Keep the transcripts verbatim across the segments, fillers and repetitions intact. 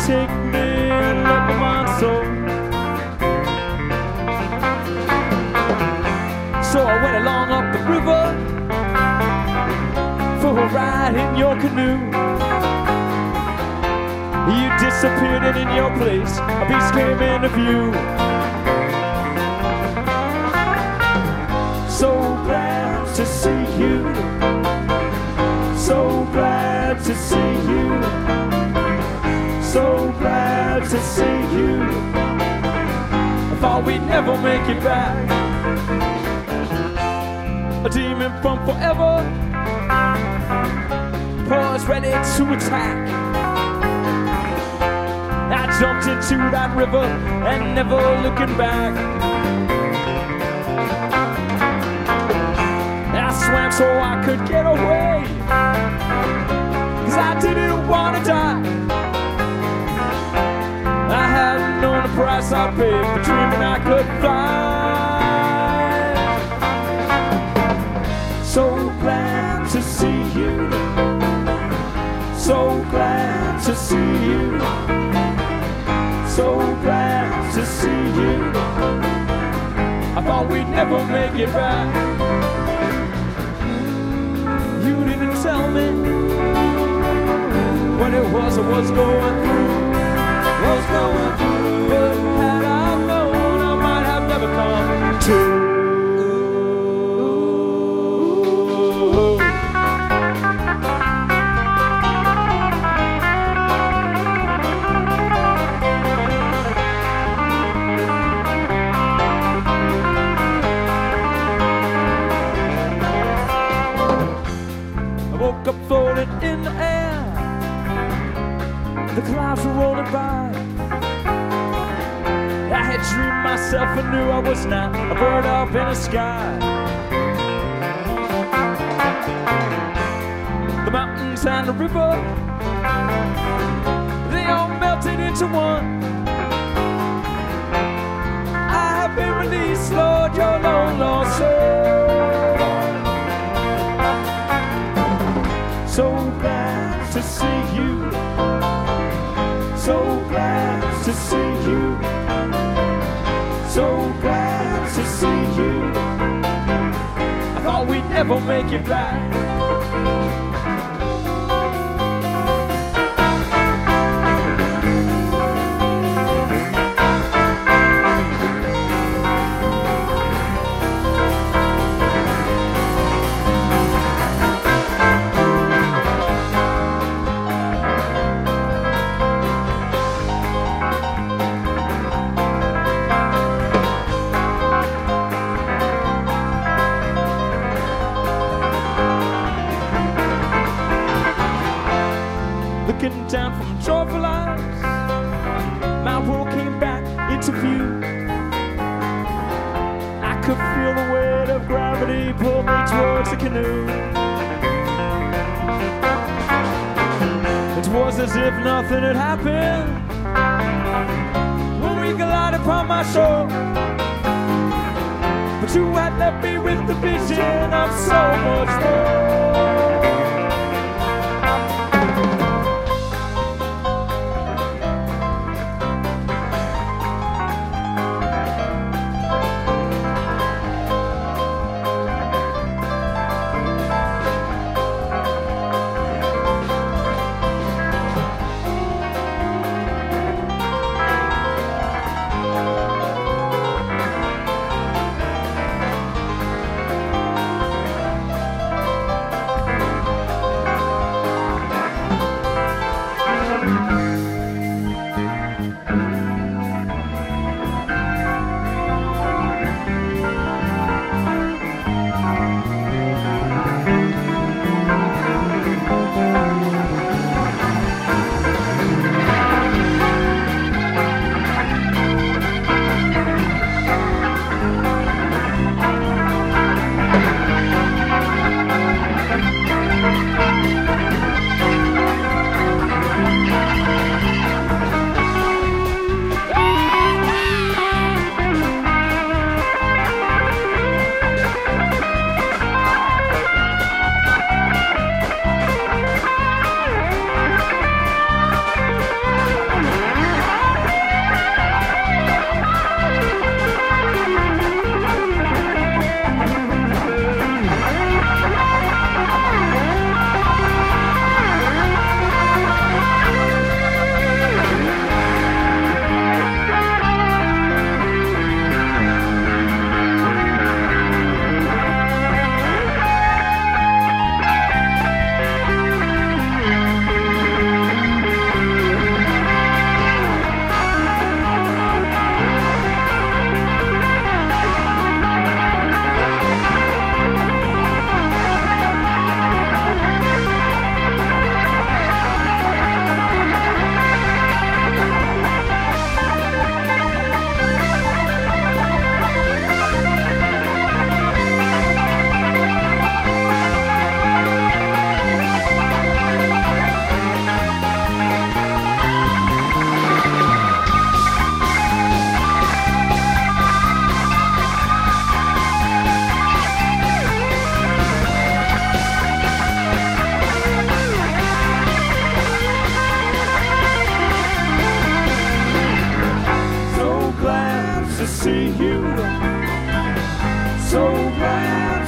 take me and love my soul. So I went along up the river for a ride in your canoe. You disappeared and in your place a beast came into view. So glad to see you, so glad to see you, so glad to see you. I thought we'd never make it back. A demon from forever, paws ready to attack. I jumped into that river and never looking back. I swam so I could get away, 'cause I didn't want to die. I hadn't known the price I paid for dreaming I could fly. So glad to see you, so glad to see you, so glad to see you. I thought we'd never make it back. You didn't tell me what it was I was going through, was going through. But had I known, I might have never come to. Up floating in the air, the clouds were rolling by. I had dreamed myself and knew I was not a bird up in the sky. The mountains and the river, they all melted into one. I have been released, Lord, your long lost soul. So glad to see you, so glad to see you, so glad to see you. I thought we'd never make it back. Looking down from joyful eyes, my world came back into view. I could feel the weight of gravity pull me towards the canoe. It was as if nothing had happened when we collided upon my shore. But you had left me with the vision of so much more.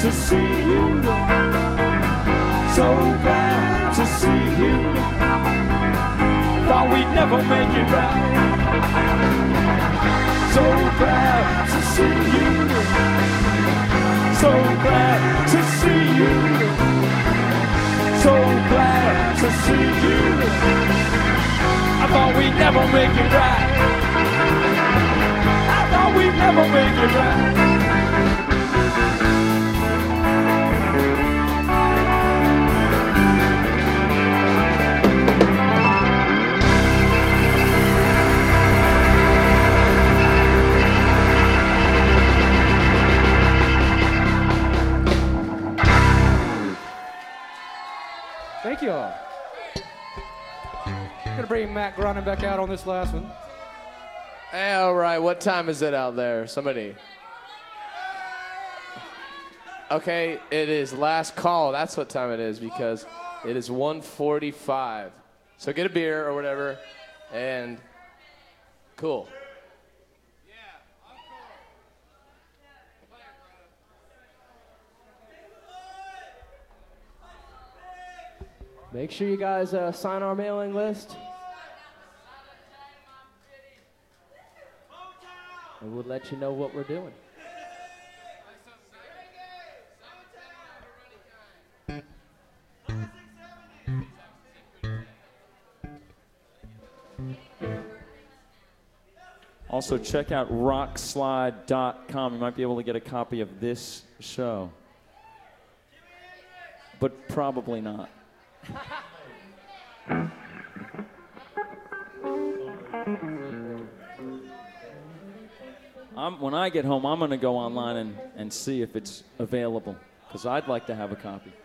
to see you. So glad to see you. Thought we'd never make it right. So glad to see you. So glad to see you. So glad to see you. I thought we'd never make it right. I thought we'd never make it right. Thank you all. I'm gonna bring Matt Groening back out on this last one. Hey, all right, what time is it out there? Somebody. Okay, it is last call. That's what time it is because it is one forty-five. So get a beer or whatever, and cool. Make sure you guys uh, sign our mailing list. And we'll let you know what we're doing. Also, check out rock slide dot com. You might be able to get a copy of this show. But probably not. I'm, when I get home, I'm going to go online and, and see if it's available, because I'd like to have a copy.